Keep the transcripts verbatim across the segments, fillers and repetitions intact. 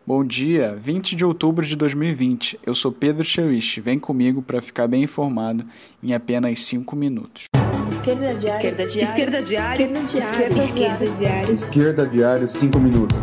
Bom dia, vinte de outubro de dois mil e vinte. Eu sou Pedro Chewich. Vem comigo para ficar bem informado em apenas cinco minutos. Esquerda Diário. Esquerda Diário. Esquerda Diário. Esquerda Diário. Esquerda Diário. Esquerda Diário, cinco minutos.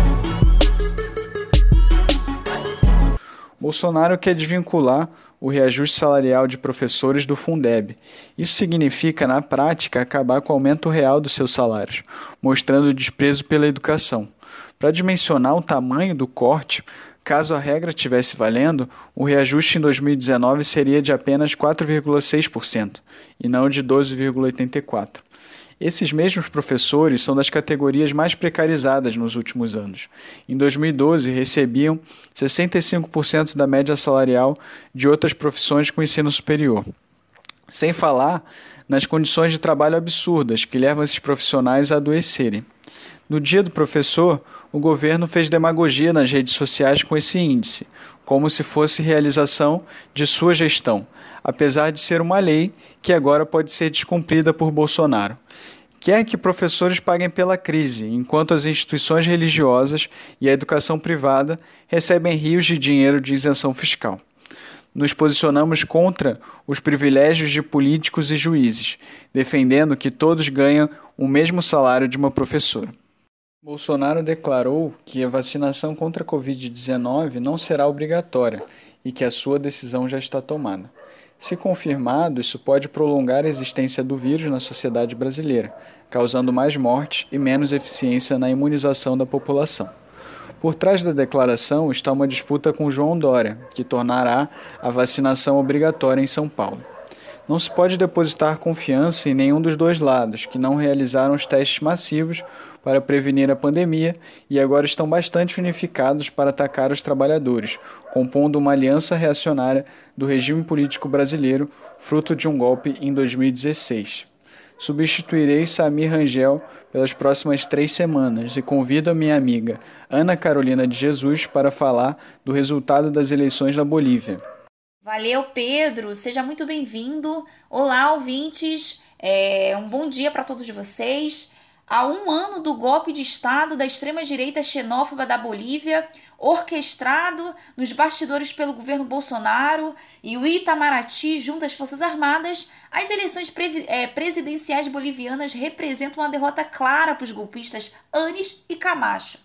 Bolsonaro quer desvincular o reajuste salarial de professores do Fundeb. Isso significa, na prática, acabar com o aumento real dos seus salários, mostrando desprezo pela educação. Para dimensionar o tamanho do corte, caso a regra estivesse valendo, o reajuste em dois mil e dezenove seria de apenas quatro vírgula seis por cento e não de doze vírgula oitenta e quatro por cento. Esses mesmos professores são das categorias mais precarizadas nos últimos anos. Em dois mil e doze, recebiam sessenta e cinco por cento da média salarial de outras profissões com ensino superior. Sem falar nas condições de trabalho absurdas que levam esses profissionais a adoecerem. No Dia do Professor, o governo fez demagogia nas redes sociais com esse índice, como se fosse realização de sua gestão, apesar de ser uma lei que agora pode ser descumprida por Bolsonaro. Quer que professores paguem pela crise, enquanto as instituições religiosas e a educação privada recebem rios de dinheiro de isenção fiscal. Nos posicionamos contra os privilégios de políticos e juízes, defendendo que todos ganham o mesmo salário de uma professora. Bolsonaro declarou que a vacinação contra a covid dezenove não será obrigatória e que a sua decisão já está tomada. Se confirmado, isso pode prolongar a existência do vírus na sociedade brasileira, causando mais mortes e menos eficiência na imunização da população. Por trás da declaração está uma disputa com João Dória, que tornará a vacinação obrigatória em São Paulo. Não se pode depositar confiança em nenhum dos dois lados, que não realizaram os testes massivos para prevenir a pandemia e agora estão bastante unificados para atacar os trabalhadores, compondo uma aliança reacionária do regime político brasileiro, fruto de um golpe em dois mil e dezesseis. Substituirei Samir Rangel pelas próximas três semanas e convido a minha amiga Ana Carolina de Jesus para falar do resultado das eleições na Bolívia. Valeu, Pedro. Seja muito bem-vindo. Olá, ouvintes. É, um bom dia para todos vocês. Há um ano do golpe de Estado da extrema-direita xenófoba da Bolívia, orquestrado nos bastidores pelo governo Bolsonaro e o Itamaraty junto às Forças Armadas, as eleições pre- é, presidenciais bolivianas representam uma derrota clara para os golpistas Anis e Camacho.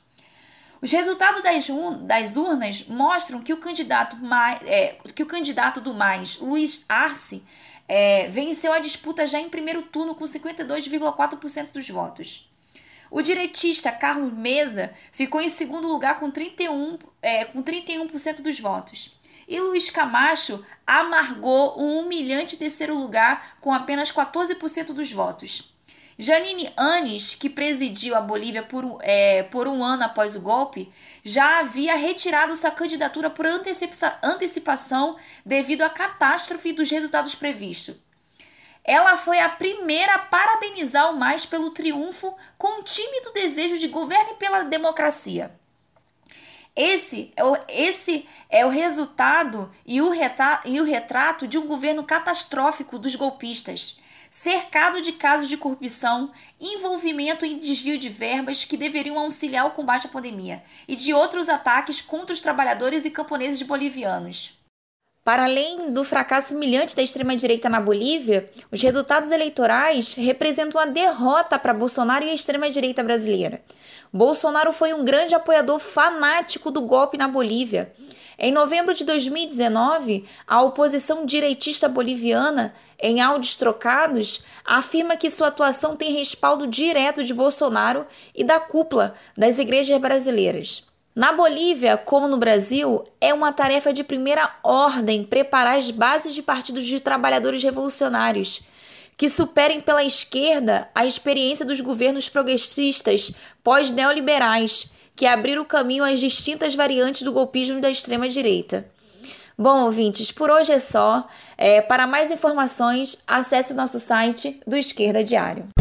Os resultados das, un- das urnas mostram que o candidato, mais, é, que o candidato do MAS, Luiz Arce, é, venceu a disputa já em primeiro turno com cinquenta e dois vírgula quatro por cento dos votos. O direitista Carlos Mesa ficou em segundo lugar com trinta e um, é, com trinta e um por cento dos votos. E Luiz Camacho amargou um humilhante terceiro lugar com apenas quatorze por cento dos votos. Janine Áñez, que presidiu a Bolívia por, é, por um ano após o golpe, já havia retirado sua candidatura por antecipa- antecipação devido à catástrofe dos resultados previstos. Ela foi a primeira a parabenizar o MAS pelo triunfo com um tímido desejo de governo e pela democracia. Esse é o, esse é o resultado e o, reta, e o retrato de um governo catastrófico dos golpistas, cercado de casos de corrupção, envolvimento em desvio de verbas que deveriam auxiliar o combate à pandemia e de outros ataques contra os trabalhadores e camponeses bolivianos. Para além do fracasso humilhante da extrema-direita na Bolívia, os resultados eleitorais representam uma derrota para Bolsonaro e a extrema-direita brasileira. Bolsonaro foi um grande apoiador fanático do golpe na Bolívia. Em novembro de dois mil e dezenove, a oposição direitista boliviana, em áudios trocados, afirma que sua atuação tem respaldo direto de Bolsonaro e da cúpula das igrejas brasileiras. Na Bolívia, como no Brasil, é uma tarefa de primeira ordem preparar as bases de partidos de trabalhadores revolucionários, que superem pela esquerda a experiência dos governos progressistas pós-neoliberais, que abriram o caminho às distintas variantes do golpismo da extrema-direita. Bom, ouvintes, por hoje é só. É, para mais informações, acesse nosso site do Esquerda Diário.